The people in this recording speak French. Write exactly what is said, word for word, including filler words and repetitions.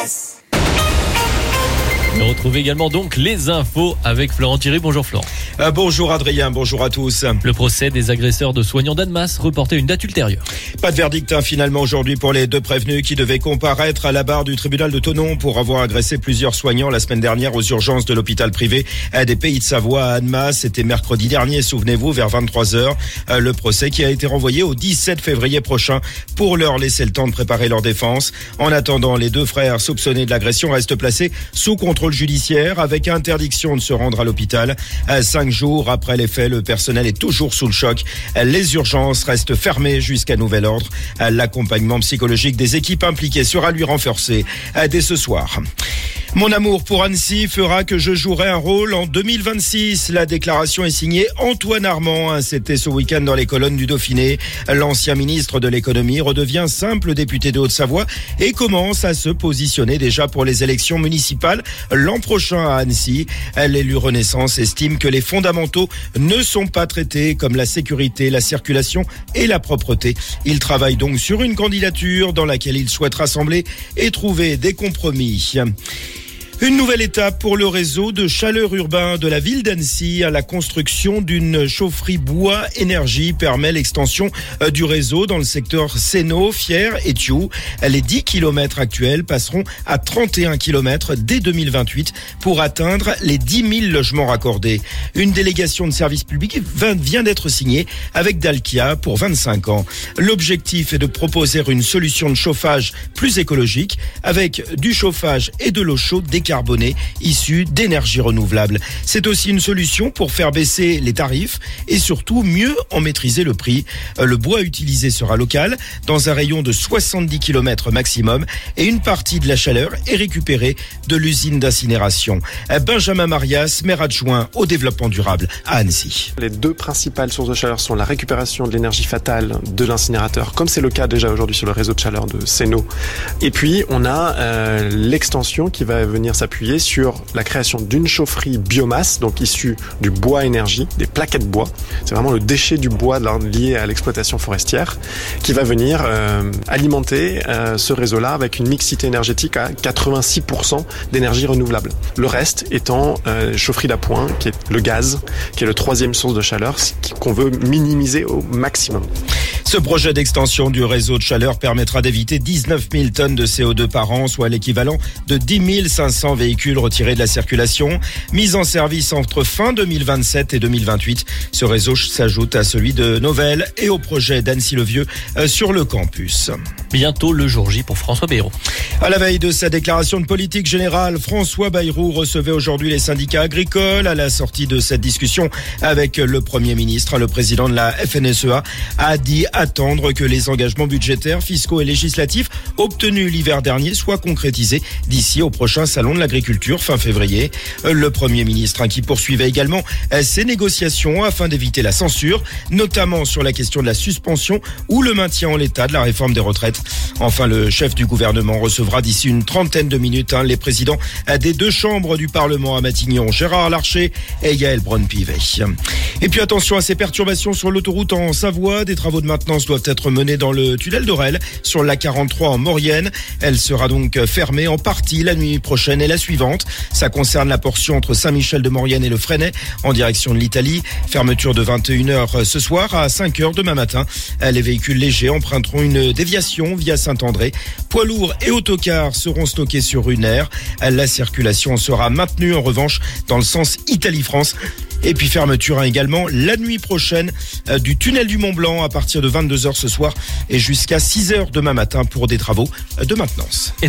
Express. Et retrouvez également donc les infos avec Florent Thierry. Bonjour Florent. Euh, bonjour Adrien, bonjour à tous. Le procès des agresseurs de soignants d'Annemasse reporté à une date ultérieure. Pas de verdict hein, finalement aujourd'hui pour les deux prévenus qui devaient comparaître à la barre du tribunal de Thonon pour avoir agressé plusieurs soignants la semaine dernière aux urgences de l'hôpital privé des Pays de Savoie à Annemasse. C'était mercredi dernier, souvenez-vous, vers vingt-trois heures. Euh, le procès qui a été renvoyé au dix-sept février prochain pour leur laisser le temps de préparer leur défense. En attendant, les deux frères soupçonnés de l'agression restent placés sous contrôle judiciaire avec interdiction de se rendre à l'hôpital. Cinq jours après les faits, le personnel est toujours sous le choc. Les urgences restent fermées jusqu'à nouvel ordre. L'accompagnement psychologique des équipes impliquées sera lui renforcé dès ce soir. Mon amour pour Annecy fera que je jouerai un rôle en deux mille vingt-six. La déclaration est signée Antoine Armand. C'était ce week-end dans les colonnes du Dauphiné. L'ancien ministre de l'économie redevient simple député de Haute-Savoie et commence à se positionner déjà pour les élections municipales l'an prochain à Annecy. L'élu Renaissance estime que les fondamentaux ne sont pas traités comme la sécurité, la circulation et la propreté. Il travaille donc sur une candidature dans laquelle il souhaite rassembler et trouver des compromis. Une nouvelle étape pour le réseau de chaleur urbain de la ville d'Annecy. La construction d'une chaufferie bois énergie permet l'extension du réseau dans le secteur Sénaux, Fier et Thioux. Les dix kilomètres actuels passeront à trente et un kilomètres dès deux mille vingt-huit pour atteindre les dix mille logements raccordés. Une délégation de service public vient d'être signée avec Dalkia pour vingt-cinq ans. L'objectif est de proposer une solution de chauffage plus écologique avec du chauffage et de l'eau chaude décarbonée issus d'énergies renouvelables. C'est aussi une solution pour faire baisser les tarifs et surtout mieux en maîtriser le prix. Le bois utilisé sera local dans un rayon de soixante-dix kilomètres maximum et une partie de la chaleur est récupérée de l'usine d'incinération. Benjamin Marias, maire adjoint au développement durable à Annecy. Les deux principales sources de chaleur sont la récupération de l'énergie fatale de l'incinérateur, comme c'est le cas déjà aujourd'hui sur le réseau de chaleur de Sénaux. Et puis on a euh, l'extension qui va venir s'appuyer sur la création d'une chaufferie biomasse, donc issue du bois énergie, des plaquettes bois. C'est vraiment le déchet du bois lié à l'exploitation forestière qui va venir euh, alimenter euh, ce réseau-là avec une mixité énergétique à quatre-vingt-six pour cent d'énergie renouvelable. Le reste étant euh, chaufferie d'appoint, qui est le gaz, qui est le troisième source de chaleur qu'on veut minimiser au maximum. Ce projet d'extension du réseau de chaleur permettra d'éviter dix-neuf mille tonnes de C O deux par an, soit l'équivalent de dix mille cinq cents véhicules retirés de la circulation. Mise en service entre fin deux mille vingt-sept et deux mille vingt-huit, ce réseau s'ajoute à celui de Novelle et au projet d'Annecy-le-Vieux sur le campus. Bientôt le jour J pour François Bayrou. À la veille de sa déclaration de politique générale, François Bayrou recevait aujourd'hui les syndicats agricoles. À la sortie de cette discussion avec le Premier ministre, le président de la F N S E A a dit attendre que les engagements budgétaires, fiscaux et législatifs obtenus l'hiver dernier soient concrétisés d'ici au prochain salon de l'agriculture fin février. Le Premier ministre hein, qui poursuivait également ses négociations afin d'éviter la censure, notamment sur la question de la suspension ou le maintien en l'état de la réforme des retraites. Enfin, le chef du gouvernement recevra d'ici une trentaine de minutes hein, les présidents des deux chambres du Parlement à Matignon, Gérard Larcher et Yael Braun-Pivet. Et puis attention à ces perturbations sur l'autoroute en Savoie. Des travaux de maintenance doivent être menés dans le tunnel d'Orel sur l'A quarante-trois en Maurienne. Elle sera donc fermée en partie la nuit prochaine et la suivante. Ça concerne la portion entre Saint-Michel-de-Maurienne et le Fresnay en direction de l'Italie. Fermeture de vingt et une heures ce soir à cinq heures demain matin. Les véhicules légers emprunteront une déviation via Saint-André. Poids lourds et autocars seront stockés sur une aire. La circulation sera maintenue en revanche dans le sens Italie-France. Et puis fermeture hein, également la nuit prochaine euh, du tunnel du Mont-Blanc à partir de vingt-deux heures ce soir et jusqu'à six heures demain matin pour des travaux de maintenance.